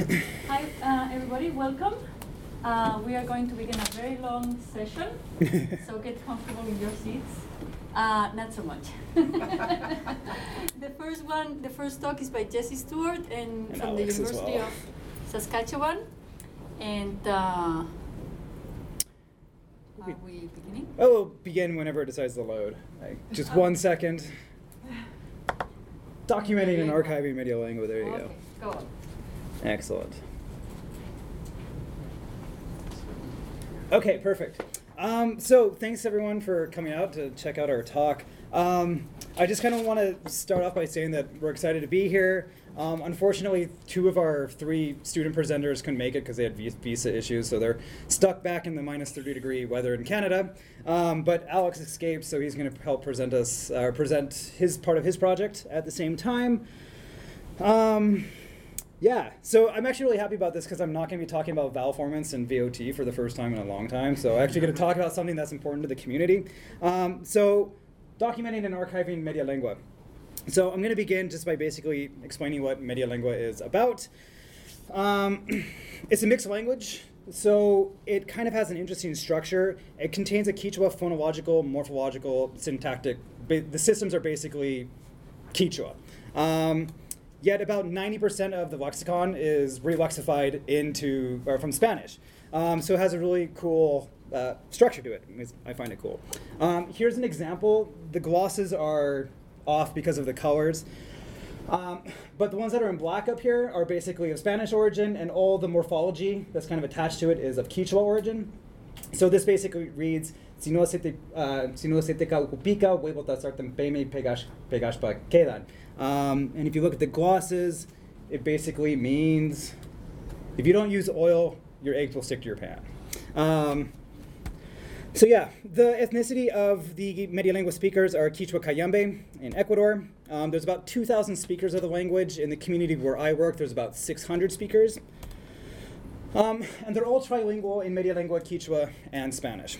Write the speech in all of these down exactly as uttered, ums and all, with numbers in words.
Hi, uh, everybody, welcome. Uh, we are going to begin a very long session, so get comfortable in your seats. Uh, not so much. The first one, the first talk is by Jesse Stewart and, and from Alex the University well. of Saskatchewan. And uh, are we beginning? Oh, we'll begin whenever it decides to load. Like, just Oh. one second. Documenting and archiving media lingua. There you Okay, go. go on. Excellent. Okay, perfect. Um, so thanks everyone for coming out to check out our talk. Um, I just kind of want to start off by saying that we're excited to be here. Um, unfortunately, two of our three student presenters couldn't make it because they had visa issues, so they're stuck back in the minus thirty degree weather in Canada. Um, but Alex escaped, so he's going to help present us, uh, present his part of his project at the same time. Um, Yeah, so I'm actually really happy about this because I'm not going to be talking about vowel formants and V O T for the first time in a long time. So I'm actually going to talk about something that's important to the community. Um, so documenting and archiving media lingua. So I'm going to begin just by basically explaining what media lingua is about. Um, it's a mixed language, so it kind of has an interesting structure. It contains a Quechua phonological, morphological, syntactic. Ba- the systems are basically Quechua. Um, Yet about ninety percent of the lexicon is relexified into, or from Spanish. Um, so it has a really cool uh, structure to it. I find it cool. Um, here's an example. The glosses are off because of the colors. Um, but the ones that are in black up here are basically of Spanish origin, and all the morphology that's kind of attached to it is of Quechua origin. So this basically reads, si no se te, uh, si no se te caupica, huevo tasartan peme pegash pegash pa quedan. Um, and if you look at the glosses, it basically means if you don't use oil, your eggs will stick to your pan. Um, so yeah, the ethnicity of the media lingua speakers are Quechua Cayambe in Ecuador. Um, there's about two thousand speakers of the language. In the community where I work, there's about six hundred speakers. Um, and they're all trilingual in media lingua, Quechua, and Spanish.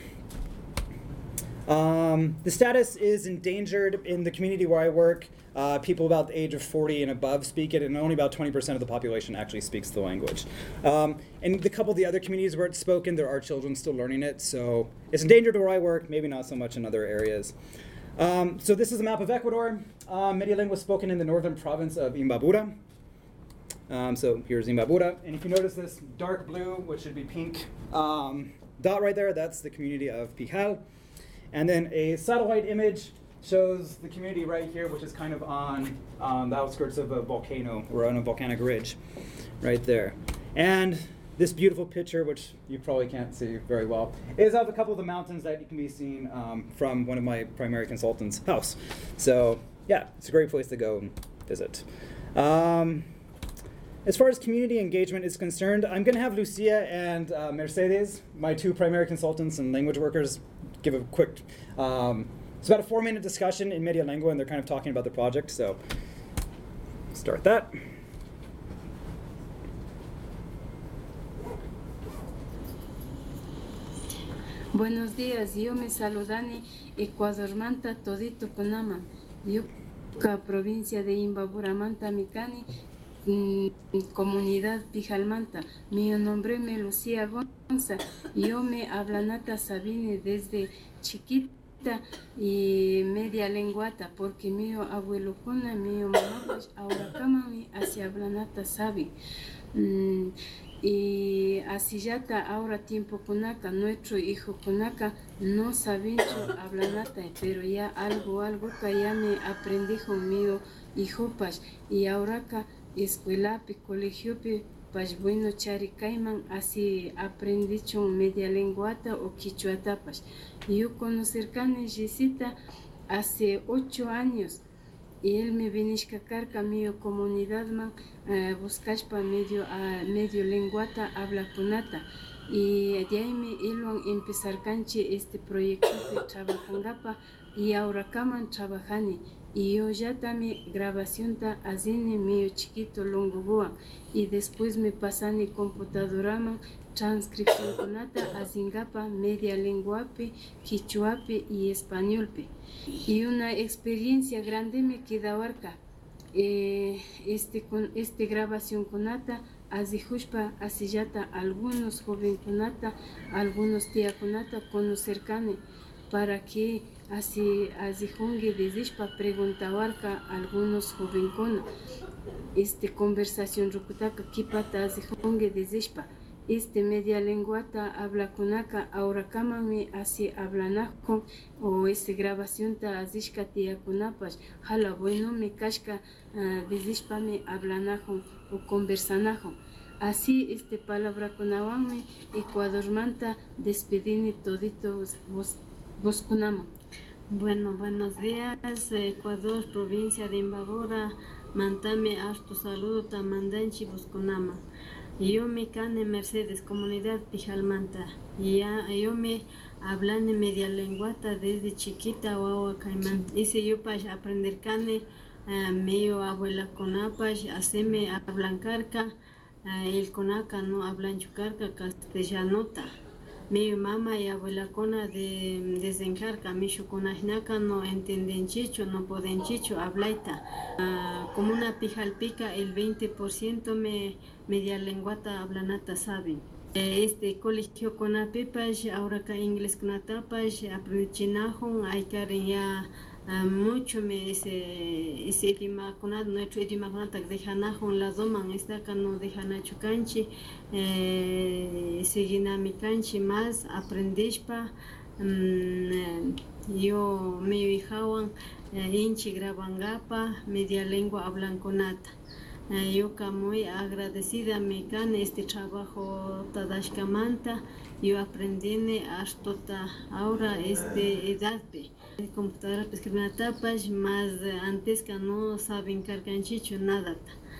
Um, the status is endangered in the community where I work. Uh, people about the age of forty and above speak it, and only about twenty percent of the population actually speaks the language. Um, and the couple of the other communities where it's spoken, there are children still learning it, so it's endangered where I work, maybe not so much in other areas. Um, so this is a map of Ecuador. Um, media lingua spoken in the northern province of Imbabura. Um, so here's Imbabura, and if you notice this dark blue, which should be pink, um, dot right there, that's the community of Pijal. And then a satellite image shows the community right here, which is kind of on um, the outskirts of a volcano, or on a volcanic ridge, right there. And this beautiful picture, which you probably can't see very well, is of a couple of the mountains that can be seen um, from one of my primary consultants' house. So yeah, it's a great place to go and visit. Um, As far as community engagement is concerned, I'm going to have Lucia and uh, Mercedes, my two primary consultants and language workers, give a quick, um, it's about a four minute discussion in media lingua, and they're kind of talking about the project, so start that. Buenos días, yo me saludani Ecuador Manta todito Panama, yo ca provincia de Imbabura Manta Micani, comunidad Pijalmanta. Mi nombre me Lucía Gonza, yo me hablanata Sabine desde chiquita y media lenguata, porque mi abuelo cuna, mi mamá ahora cama mi hacia hablanata sabi. Mm, y así ya está ahora tiempo kunaka, nuestro hijo kunaka no saben hablanata, pero ya algo, algo que ya me aprendí con mío hijo pas, y ahora acá escuela, colegio, pues bueno, chari caiman, así aprendí con media lenguata o quichua tapas. Yo conocí a Jessita hace ocho años, y él me viniste a carga mi comunidad man, uh, buscar para medio, uh, medio lenguata habla punata. Y de ahí me iban a empezar canche este proyecto de trabajangapa, y ahora caman trabajani. Y yo ya también grabación ta azine mío chiquito longoboa, y después me pasan el computadora man, transcripción conata azingapa media lenguape, quichuape y españolpe. Y una experiencia grande me queda ahorca. Eh, este con este grabación conata azihushpa asillata algunos jovenkunata, algunos tiakunata conocerkani, para que así azijungi desishpa preguntawarka algunos jovenkuna. Este conversación rukutaka kipata azijungi desishpa. Este media lenguata habla kunaka ahora kamami así hablanakon o este grabación ta azishka tia kunapash hala bueno me kashka uh, desishpa me hablanakon o conversanakon. Así este palabra kunawami Ecuador manta despedini toditos vos vos kunama. Bueno, buenos días, Ecuador, provincia de Imbabura, mantame hasta saludo tamandanchi buskunama. Yo me cane Mercedes, comunidad Pijalmanta. Ya, yo me hablan de media lenguata desde chiquita o caimán. Hice yo para aprender cane, uh, medio abuela conapash, haceme hablan carca, uh, el conaca no hablan chucarca castellanota. Mi mamá y abuela cona de desencarga, mi chuconajnaca no entienden chicho, no pueden chicho, hablaita. Uh, como una pijalpica, el veinte por ciento me media lenguata hablanata saben. Este colegio con apipas, ahora que inglés con atapas, aprendí chinajo, hay que ya uh, mucho me ese ese idioma con nuestro idioma con atac de janajo la doman esta que no dejan a chucanchi, eh, seguina mi canchi más aprendí pa um, yo me hijawan inchi grabangapa media lengua hablan con ata. Yo muy agradecida me can este trabajo tadashkamanta, yo aprendí hasta ahora este edad de computadora pesquina tapas más antes que no saben carganchicho nada.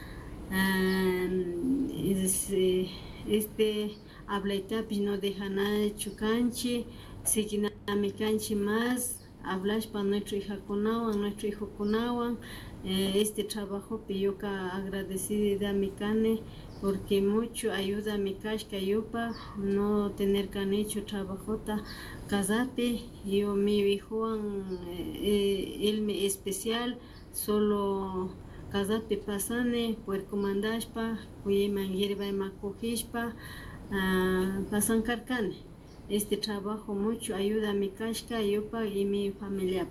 Um, este, este habla tapis no deja nada chucanchi, seguina mi canchi más. Hablas para nuestro hijo Kunawan, nuestro hijo Kunawan, eh, este trabajo piyoka agradecida a mi cane porque mucho ayuda a mi casca yupa no tener canecho trabajota casape yo mi hijo eh, él me especial solo casape pasane puerco mandashpa cuye manguirba y macojishpa uh, pasan carcane. Este trabajo mucho ayuda a mi casca, yopa y mi familia.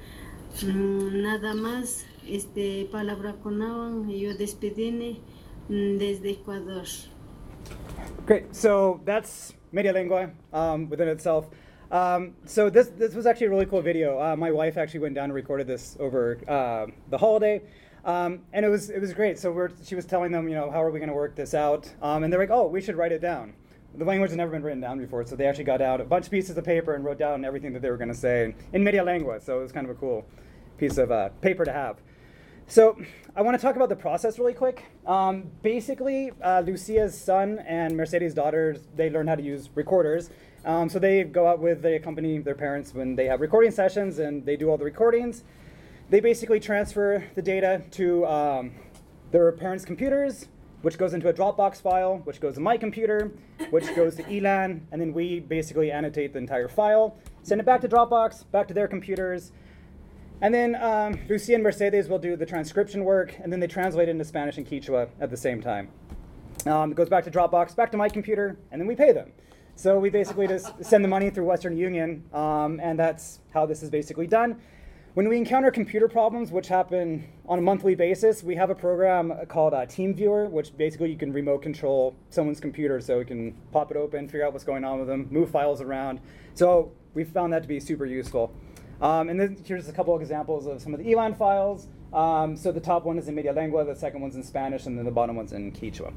Mm, nada más, este palabra conawan, yo despedine mm, desde Ecuador. Great. So that's Media Lengua um, within itself. Um, so this this was actually a really cool video. Uh, my wife actually went down and recorded this over uh, the holiday. Um, and it was it was great. So we're, she was telling them, you know, how are we going to work this out? Um, and they're like, oh, we should write it down. The language has never been written down before, so they actually got out a bunch of pieces of paper and wrote down everything that they were going to say in media lengua, so it was kind of a cool piece of uh, paper to have. So I want to talk about the process really quick. Um, basically, uh, Lucia's son and Mercedes' daughter, they learn how to use recorders. Um, so they go out with, they accompany their parents when they have recording sessions, and they do all the recordings. They basically transfer the data to um, their parents' computers, which goes into a Dropbox file, which goes to my computer, which goes to Elan, and then we basically annotate the entire file, send it back to Dropbox, back to their computers, and then um, Lucia and Mercedes will do the transcription work, and then they translate it into Spanish and Quechua at the same time. Um, it goes back to Dropbox, back to my computer, and then we pay them. So we basically just send the money through Western Union, um, and that's how this is basically done. When we encounter computer problems, which happen on a monthly basis, we have a program called uh, TeamViewer, which basically you can remote control someone's computer, so you can pop it open, figure out what's going on with them, move files around. So we found that to be super useful. Um, and then here's a couple of examples of some of the Elan files. Um, so the top one is in Media Lengua, the second one's in Spanish, and then the bottom one's in Quechua.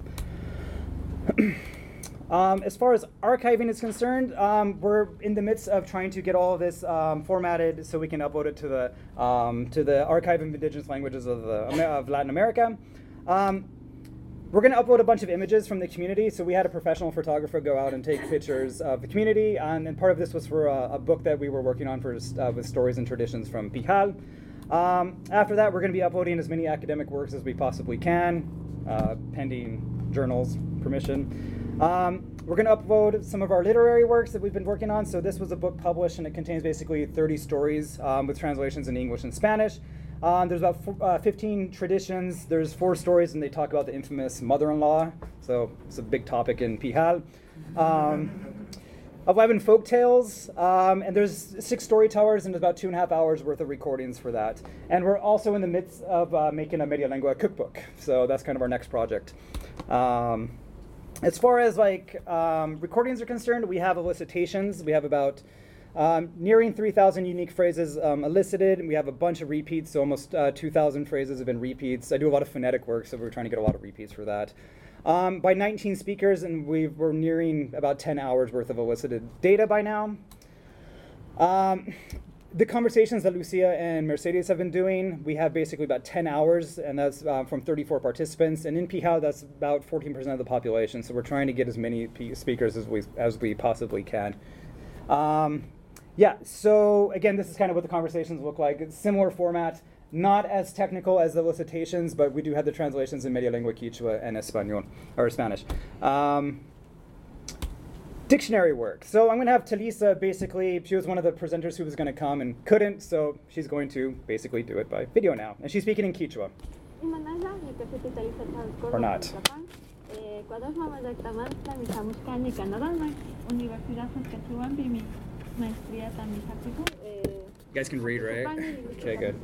Um, as far as archiving is concerned, um, we're in the midst of trying to get all of this um, formatted so we can upload it to the um, to the Archive of Indigenous Languages of, the, of Latin America. Um, we're going to upload a bunch of images from the community. So we had a professional photographer go out and take pictures of the community, and, and part of this was for a, a book that we were working on for uh, with stories and traditions from Pijal. Um, after that, we're going to be uploading as many academic works as we possibly can, uh, pending journals permission. Um, we're going to upload some of our literary works that we've been working on. So this was a book published, and it contains basically thirty stories um, with translations in English and Spanish. Um, there's about four, uh, fifteen traditions. There's four stories, and they talk about the infamous mother-in-law. So it's a big topic in Pijal. Um, eleven folk tales, um, and there's six storytellers, and there's about two and a half hours worth of recordings for that. And we're also in the midst of uh, making a Media Lengua cookbook. So that's kind of our next project. Um, as far as like um, recordings are concerned, we have elicitations. We have about um, nearing three thousand unique phrases um, elicited. We have a bunch of repeats, so almost uh, two thousand phrases have been repeats. I do a lot of phonetic work, so we're trying to get a lot of repeats for that. Um, by nineteen speakers, and we've, we're nearing about ten hours worth of elicited data by now. Um, the conversations that Lucia and Mercedes have been doing, we have basically about ten hours, and that's uh, from thirty-four participants. And in Pijao, that's about fourteen percent of the population. So we're trying to get as many P speakers as we as we possibly can. Um, yeah. So again, this is kind of what the conversations look like. It's similar format. Not as technical as the elicitations, but we do have the translations in Media Lengua Quichua and Espanol, or Spanish. Um, dictionary work. So I'm going to have Talisa basically, she was one of the presenters who was going to come and couldn't, so she's going to basically do it by video now. And she's speaking in Quichua. Or not. You guys can read, right? Okay, good.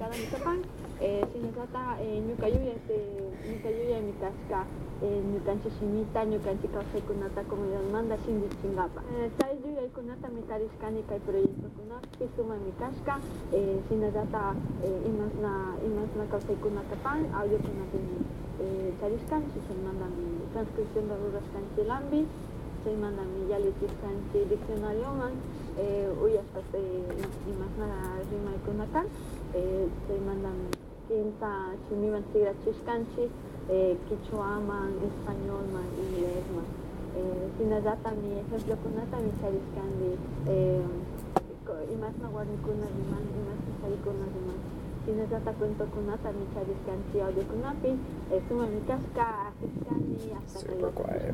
Soy manda mi ya le tiskanchi diccionario man eh uya hasta y más nada rima con acá eh soy manda quinta chimivan sigra chiskanchi eh quichua man español man inglés man eh sinazata mi ejemplo con nata mi chariskandi eh y más na guardi con riman y más sari con riman sinazata cuento con nata mi chariskandi audio con api eh suma mi casca africani hasta que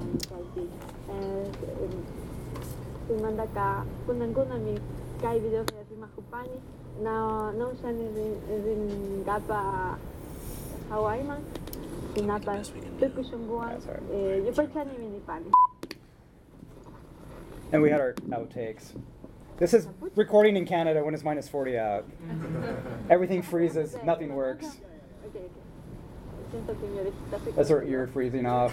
si manda ka kunang kuna mi kai video na rima kupani na na siya ni rin gapa Hawaii man sinapa tukusungguan eh yupa siya ni minipani. And we had our outtakes. This is recording in Canada when it's minus forty out. Everything freezes, nothing works. Okay, okay. That's our ear freezing off.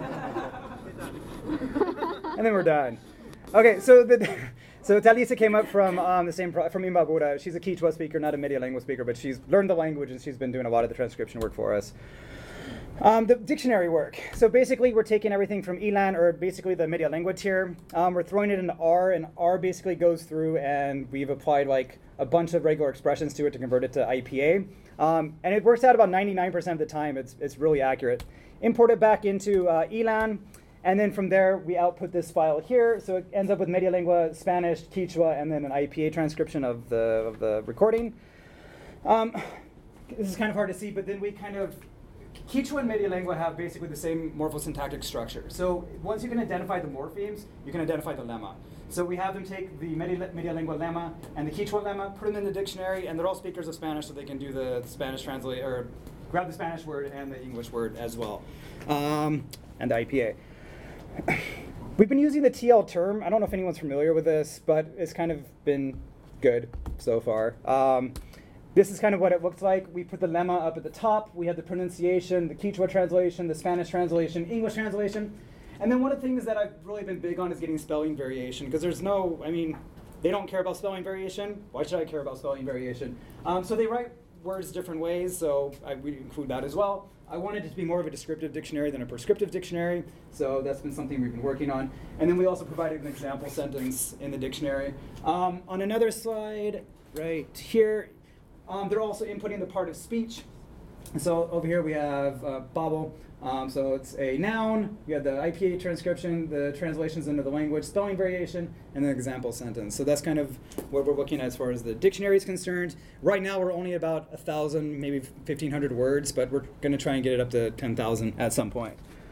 And then we're done. Okay, so the so Talisa came up from um, the same pro from Imbabura. She's a Quichua speaker, not a Media Lengua speaker, but she's learned the language and she's been doing a lot of the transcription work for us. Um, the dictionary work. So basically, we're taking everything from Ilan, or basically the Media Lengua tier. Um, we're throwing it into R, and R basically goes through, and we've applied like a bunch of regular expressions to it to convert it to I P A. Um, and it works out about ninety-nine percent of the time. It's it's really accurate. Import it back into uh, Ilan. And then from there, we output this file here. So it ends up with Media Lengua, Spanish, Quichua, and then an I P A transcription of the, of the recording. Um, this is kind of hard to see, but then we kind of, Quichua and Media Lengua have basically the same morphosyntactic structure. So once you can identify the morphemes, you can identify the lemma. So we have them take the Media, Media Lengua lemma and the Quichua lemma, put them in the dictionary, and they're all speakers of Spanish, so they can do the, the Spanish translate, or grab the Spanish word and the English word as well, um, and the I P A. We've been using the T L term. I don't know if anyone's familiar with this, but it's kind of been good so far. Um, this is kind of what it looks like. We put the lemma up at the top. We have the pronunciation, the Quichua translation, the Spanish translation, English translation. And then one of the things that I've really been big on is getting spelling variation, because there's no, I mean, they don't care about spelling variation. Why should I care about spelling variation? Um, so they write words different ways, so I, we include that as well. I wanted it to be more of a descriptive dictionary than a prescriptive dictionary, so that's been something we've been working on. And then we also provided an example sentence in the dictionary. Um, on another slide, right here, um, they're also inputting the part of speech. So over here we have uh, Babel. Um, so it's a noun, we have the I P A transcription, the translations into the language, spelling variation, and an example sentence. So that's kind of what we're looking at as far as the dictionary is concerned. Right now we're only about one thousand, maybe fifteen hundred words, but we're going to try and get it up to ten thousand at some point.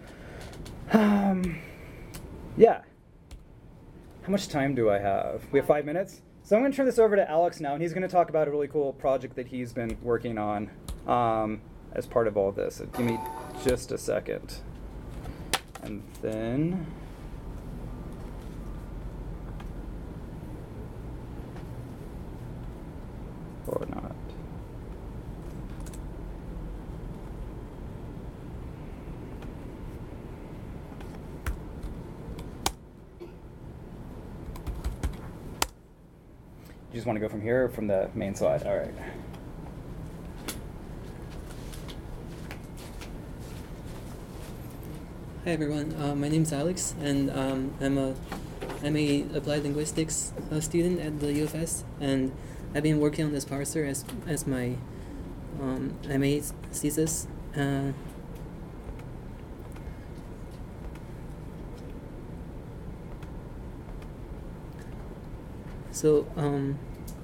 Um, yeah. How much time do I have? We have five minutes? So I'm going to turn this over to Alex now, and he's going to talk about a really cool project that he's been working on. um, as part of all this. So give me just a second. And then... or not. You just want to go from here or from the main slide? All right. Hi everyone, uh, my name is Alex, and um, I'm a I'm a applied linguistics uh, student at the U F S, and I've been working on this parser as as my um, M A thesis. Uh, so um,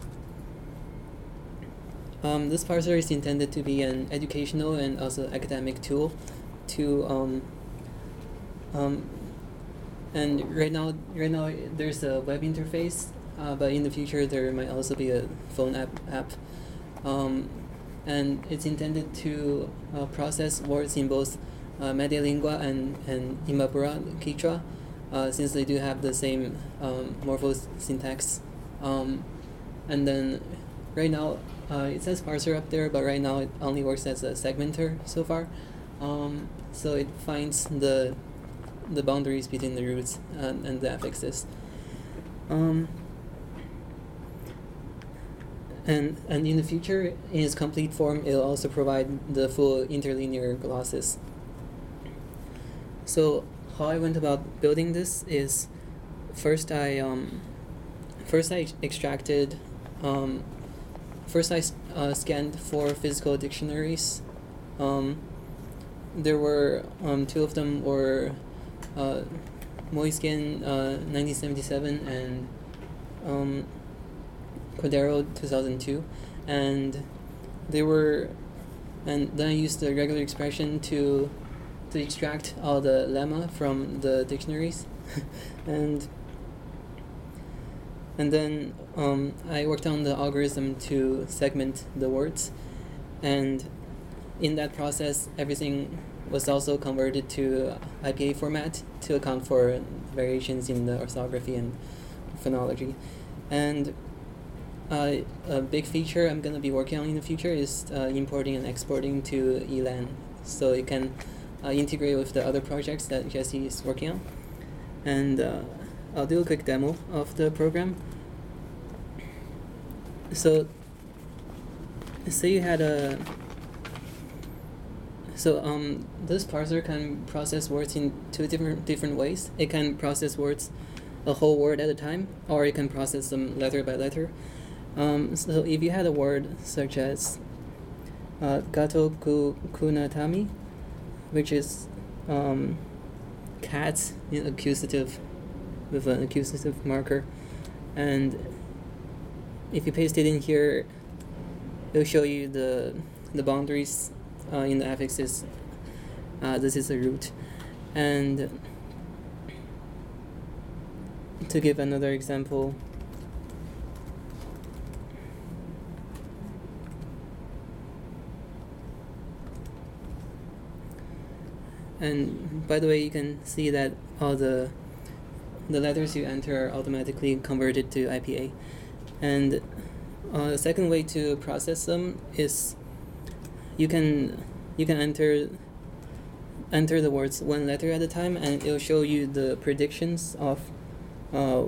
um, this parser is intended to be an educational and also academic tool to um, um, and right now right now there's a web interface, uh, but in the future there might also be a phone app app, um, and it's intended to uh, process words in both uh, Media Lingua and and Imbabura Quechua, uh, since they do have the same um, morpho syntax, um, and then right now uh, it says parser up there, but right now it only works as a segmenter so far, um, so it finds the the boundaries between the roots and, and the affixes. Um, and and in the future, in its complete form, it'll also provide the full interlinear glosses. So how I went about building this is, first I um, first I extracted, um, first I uh, scanned four physical dictionaries. Um, there were um, two of them were Uh, Moiskin uh, nineteen seventy-seven and um, Cordero two thousand two, and they were, and then I used the regular expression to to extract all the lemma from the dictionaries, and and then um, I worked on the algorithm to segment the words, and in that process everything was also converted to I P A format to account for variations in the orthography and phonology. And uh, a big feature I'm going to be working on in the future is uh, importing and exporting to E L A N, so it can uh, integrate with the other projects that Jesse is working on. And uh, I'll do a quick demo of the program. So, say you had a So um, this parser can process words in two different different ways. It can process words, a whole word at a time, or it can process them letter by letter. Um, so if you had a word such as uh, gato ku kunatami, which is um, cat in accusative with an accusative marker, and if you paste it in here, it'll show you the the boundaries. Uh, in the affixes, uh, this is a root. And to give another example, and by the way, you can see that all the the letters you enter are automatically converted to I P A. And uh, the second way to process them is You can you can enter enter the words one letter at a time, and it'll show you the predictions of uh,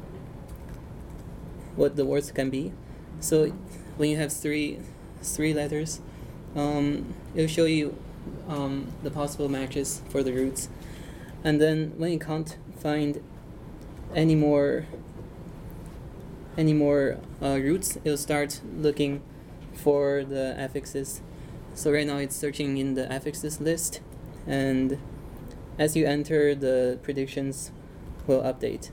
what the words can be. So when you have three three letters, um, it'll show you um, the possible matches for the roots, and then when you can't find any more any more uh, roots, it'll start looking for the affixes. So right now it's searching in the affixes list, and as you enter, the predictions will update.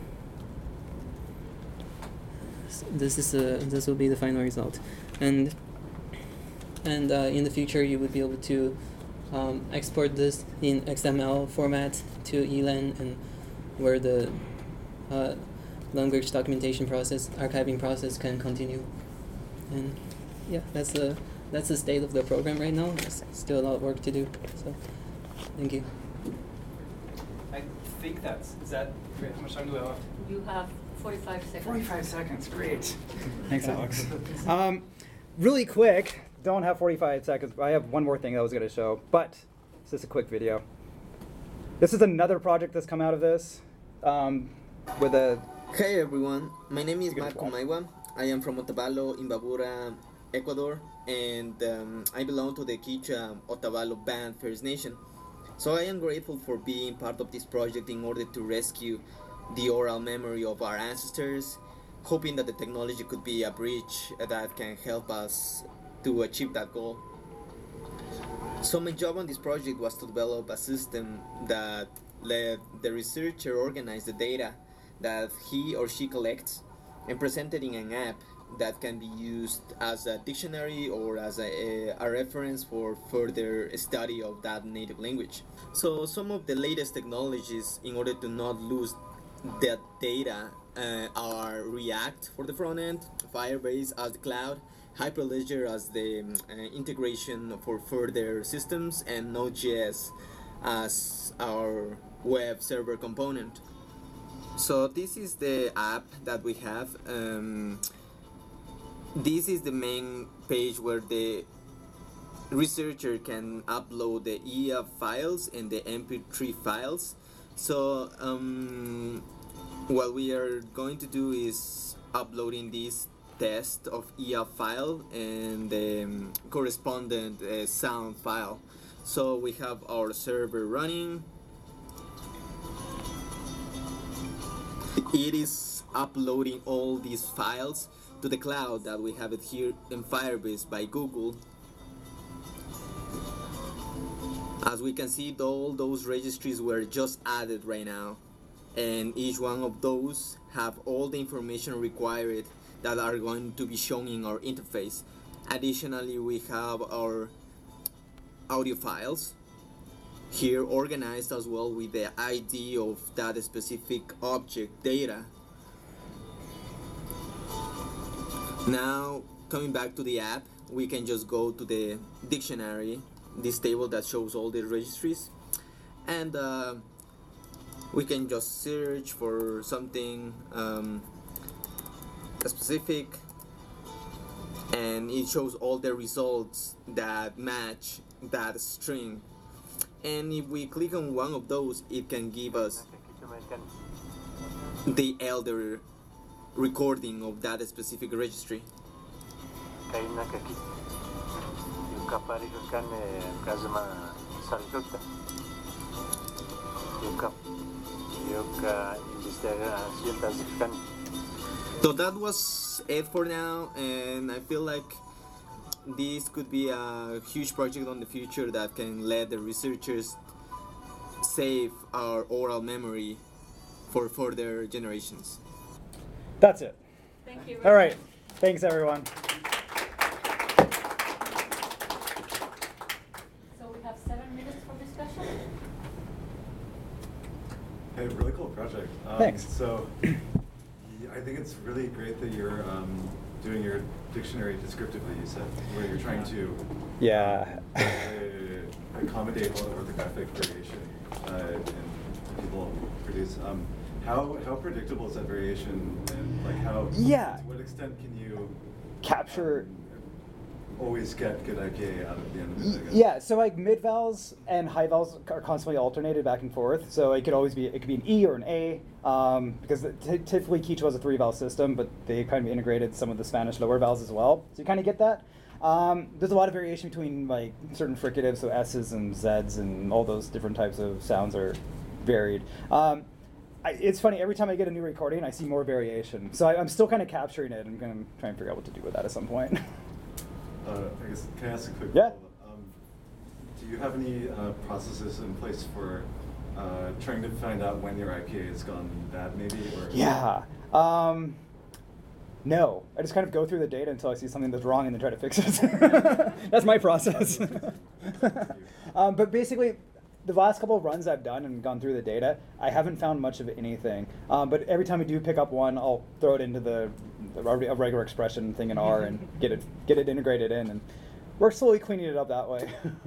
So this is a this will be the final result, and and uh, in the future you would be able to um, export this in X M L format to E L A N, and where the uh, language documentation process, archiving process can continue. And yeah, that's the that's the state of the program right now. There's still a lot of work to do. So, thank you. I think that's, is that, how much time do we have left? You have forty-five seconds. forty-five seconds, great. Thanks, Alex. Um, really quick, don't have forty-five seconds, but I have one more thing that I was going to show, but it's just a quick video. This is another project that's come out of this um, with a... Hey everyone, my name is You can Marco just Maiwa. I am from Otavalo, Imbabura, Ecuador, and um, I belong to the Quechua Otavalo Band First Nation. So I am grateful for being part of this project in order to rescue the oral memory of our ancestors, hoping that the technology could be a bridge that can help us to achieve that goal. So my job on this project was to develop a system that let the researcher organize the data that he or she collects and present it in an app that can be used as a dictionary or as a, a reference for further study of that native language. So some of the latest technologies in order to not lose that data uh, are React for the front end, Firebase as the cloud, Hyperledger as the uh, integration for further systems, and Node.js as our web server component. So this is the app that we have. Um, this is the main page where the researcher can upload the E A F files and the M P three files. So um, what we are going to do is uploading this test of E A F file and the um, correspondent uh, sound file. So we have our server running. It is uploading all these files to the cloud that we have it here in Firebase by Google. As we can see, all those registries were just added right now, and each one of those have all the information required that are going to be shown in our interface. Additionally, we have our audio files here organized as well with the I D of that specific object data. Now, coming back to the app, we can just go to the dictionary, this table that shows all the registries, and uh, we can just search for something um, specific, and it shows all the results that match that string. And if we click on one of those, it can give us the elder recording of that specific registry. So that was it for now, and I feel like this could be a huge project on the future that can let the researchers save our oral memory for further generations. That's it. Thank you. All right. Thanks, everyone. So we have seven minutes for discussion. Hey, really cool project. Um, Thanks. So, I think it's really great that you're um, doing your dictionary descriptively, you said, where you're trying to Yeah. uh, accommodate all the orthographic variation uh, in people produce. Um, how how predictable is that variation, and like how? Yeah. To what extent can you Capture. um, always get good I K out of the end of it? I guess? Yeah, so like mid vowels and high vowels are constantly alternated back and forth. So it could always be, it could be an E or an A, um, because t- typically Quechua is a three vowel system, but they kind of integrated some of the Spanish lower vowels as well. So you kind of get that. Um, there's a lot of variation between like certain fricatives, so S's and Z's and all those different types of sounds are varied. Um, I, it's funny, every time I get a new recording, I see more variation. So I, I'm still kind of capturing it. I'm going to try and figure out what to do with that at some point. Uh, I guess, can I ask a quick Yeah. follow-up? Um, do you have any uh, processes in place for uh, trying to find out when your I P A has gone bad, maybe? Or Yeah. Um, no. I just kind of go through the data until I see something that's wrong and then try to fix it. That's my process. um, but basically, the last couple of runs I've done and gone through the data, I haven't found much of anything. Um, but every time I do pick up one, I'll throw it into the, the a regular expression thing in R and get it get it integrated in. And we're slowly cleaning it up that way.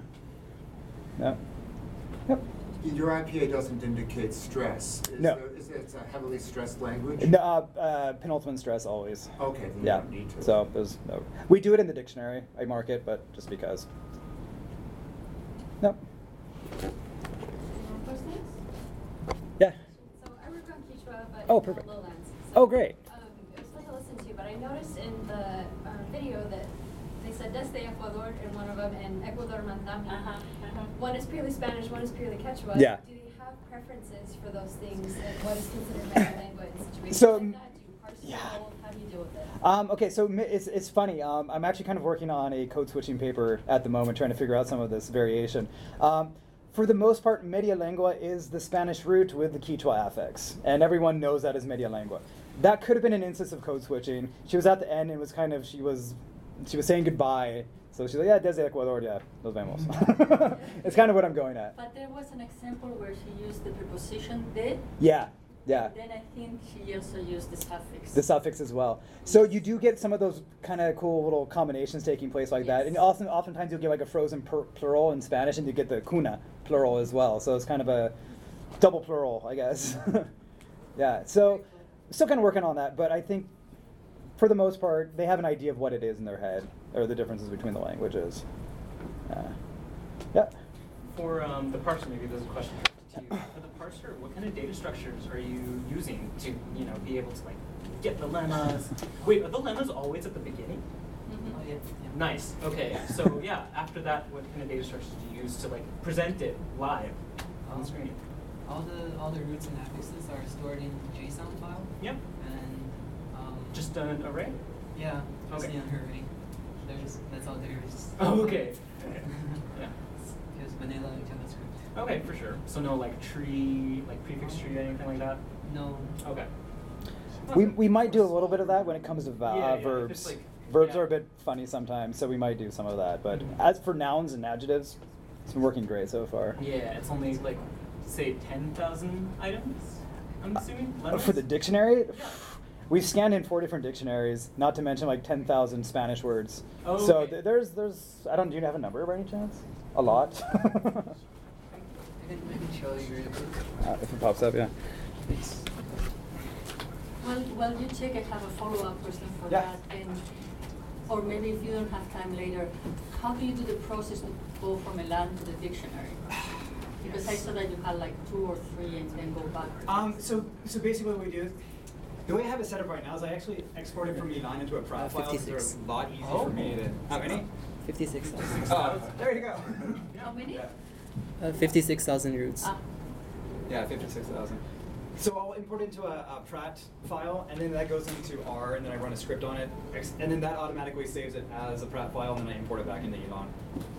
Yeah. Yep. Your I P A doesn't indicate stress. Is No. there- is it a heavily stressed language? No, uh, uh, penultimate stress always. Okay, then you Yeah. don't need to. So there's no. We do it in the dictionary. I mark it, but just because. Nope. Questions? Yeah. So I work on Quechua, but Oh, in the perfect. lowlands. Oh, great. Um, it was fun to listen to, but I noticed in the uh, video that they said Desde Ecuador in one of them and Ecuador Mantami. Uh-huh, uh-huh. One is purely Spanish, one is purely Quechua. Yeah. Do they have preferences for those things and what is considered meta language in situations So, like that? Do you parse yeah. it all? How do you deal with it? Um, okay, so mi- it's, it's funny. Um, I'm actually kind of working on a code switching paper at the moment, trying to figure out some of this variation. Um, for the most part, media lengua is the Spanish root with the Quechua affix, and everyone knows that as media lengua. That could have been an instance of code switching. She was at the end and was kind of she was she was saying goodbye. So she's like, yeah, desde Ecuador, yeah, nos vemos. It's kind of what I'm going at. But there was an example where she used the preposition de. Yeah, yeah. Then I think she also used the suffix. The suffix as well. So you do get some of those kind of cool little combinations taking place like that. And often, oftentimes you'll get like a frozen per- plural in Spanish, and you get the cuna plural as well. So it's kind of a double plural, I guess. Yeah. So still kind of working on that, but I think for the most part they have an idea of what it is in their head, or the differences between the languages. Uh, yeah. For um, the parser, maybe there's a question to you. For the parser, what kind of data structures are you using to, you know, be able to like get the lemmas? Wait, are the lemmas always at the beginning? Mhm. Oh, yeah, yeah. Nice. Okay. So yeah, after that, what kind of data structures do you use to like present it live on the screen? All the all the roots and affixes are stored in JSON file. Yep. And um, Just an array. yeah, just Okay. an array. There's that's all there is. Oh, okay. Yeah. Just vanilla JavaScript. Okay, for sure. So no like tree, like prefix tree, anything like that. No. Okay. We, we might do a little bit of that when it comes to va- Yeah, uh, yeah, if verbs. it's like- verbs yeah. are a bit funny sometimes, so we might do some of that. But Mhm. as for nouns and adjectives, it's been working great so far. Yeah, it's only like say ten thousand items. I'm assuming. Uh, For the dictionary, Yeah. we've scanned in four different dictionaries, not to mention like ten thousand Spanish words. Oh, So okay. th- there's there's I don't do you have a number by any chance? A lot. I can, I can show you real quick. uh, if it pops up, yeah. It's, Well, well, you check. I have a follow-up question for Yeah. that, and or maybe if you don't have time later, how do you do the process to go from a land to the dictionary? Because I saw that you had like two or three and then go backwards. Um, so, so basically what we do, the way I have it set up right now is I actually export it from Elan into a Uh, prop file, so fifty-six. it's a lot easier Oh. for me to... How many? fifty-six thousand. Oh, there you go. How many? Yeah, Uh, fifty-six thousand roots. Ah, yeah fifty-six thousand. So I'll import into a, a Prat file, and then that goes into R, and then I run a script on it, ex- and then that automatically saves it as a Prat file, and then I import it back into Elan.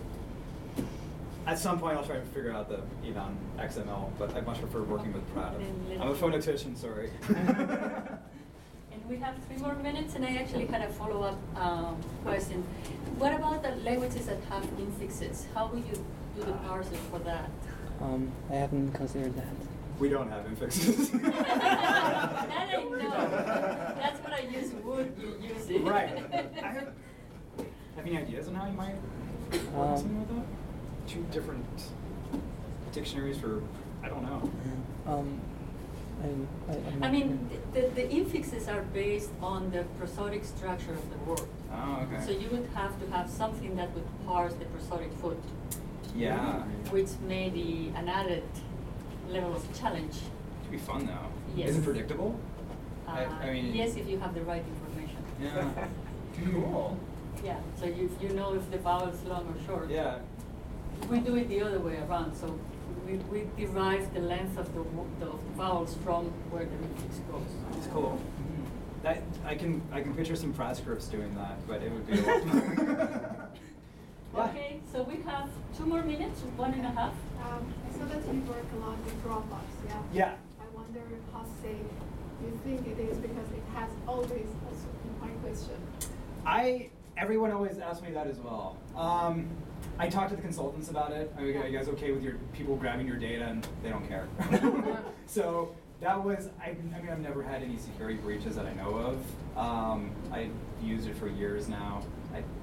At some point, I'll try and figure out the Elan X M L, but I much prefer working with Prat. Then I'm a let's- phonetician, sorry. And we have three more minutes, and I actually had a follow-up um, question. What about the languages that have infixes? How will you do the parser for that? Um, I haven't considered that. We don't have infixes. That I know. That's what I use. Would you use it? Right. I have, have any ideas on how you might work on Um, something like that? Two different dictionaries for, I don't know. Um, I'm, I, I'm I not mean, sure. the, the infixes are based on the prosodic structure of the word. Oh, okay. So you would have to have something that would parse the prosodic foot, Yeah. which may be an added level of challenge. It'd be fun though. Yes. Is it predictable? Uh, I- I mean- yes, if you have the right information. Yeah. Cool. Yeah, so you, you know if the vowel is long or short. Yeah. We do it the other way around, so we, we derive the length of the, wo- the of the vowels from where the infix goes. It's cool. That I can I can picture some Prat scripts doing that, but it would be a lot. Yeah. Okay, so we have two more minutes, one and a half. Um, I saw that you work a lot with Dropbox, yeah? Yeah. I wonder how safe you think it is because it has always also been my question. I everyone always asks me that as well. Um, I talked to the consultants about it. I mean, are you guys okay with your people grabbing your data, and they don't care. So that was I, I mean I've never had any security breaches that I know of. Um, I've used it for years now. I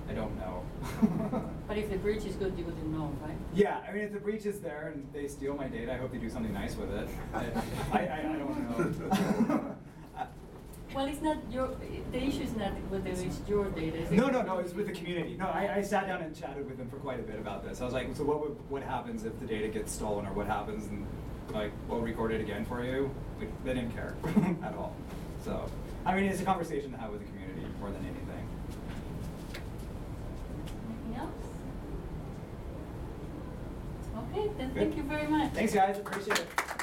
I don't know. But if the breach is good, you wouldn't know, right? Yeah, I mean, if the breach is there and they steal my data, I hope they do something nice with it. I, I, I, I don't know. Well, it's not your, the issue is not whether it's your data. Is it No, no, no, it's with the community. No, I, I sat down and chatted with them for quite a bit about this. I was like, so what would, what happens if the data gets stolen, or what happens, and like, we'll record it again for you? Like, they didn't care at all. So, I mean, it's a conversation to have with the community more than anything. Anything else? Okay, then Good. thank you very much. Thanks, guys. Appreciate it.